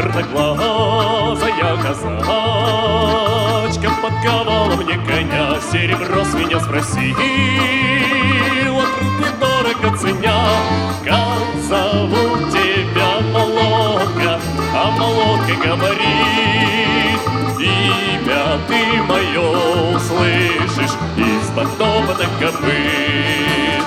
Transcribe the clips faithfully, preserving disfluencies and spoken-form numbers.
черноглазая казачка подковала мне коня, серебро с меня спросила, труд недорого ценя. Как зовут тебя, молодка? А молодка говорит: имя ты мое услышишь из-под топота копыт.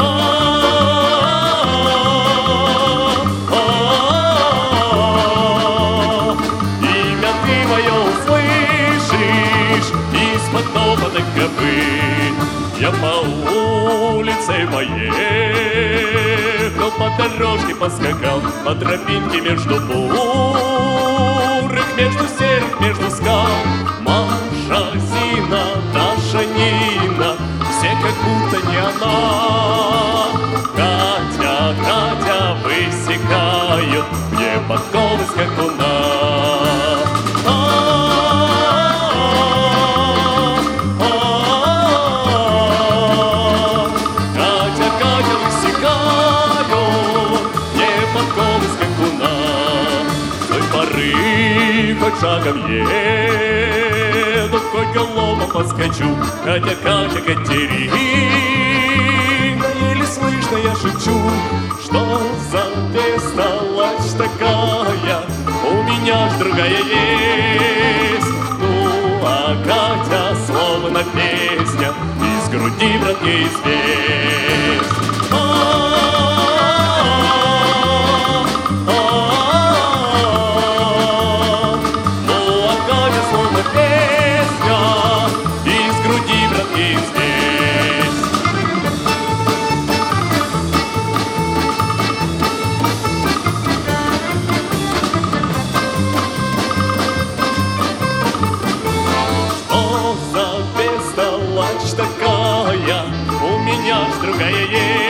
Имя ты мое услышишь из-под топота копыт. Я по улице поехал, по дорожке поскакал, по тропинке между бурых, между серых, между скал. Маша, Зина, Даша, Нина, все как будто не она. Катя, Катя высекают мне подковы скакуна. Хоть шагом еду, хоть галопом поскочу, Катя, Катя, Катерина, еле слышно я шепчу, что за бестолочь такая, у меня ж другая есть. Ну, а Катя словно песня, из груди в рот ей известь. Такая, у меня ж другая есть.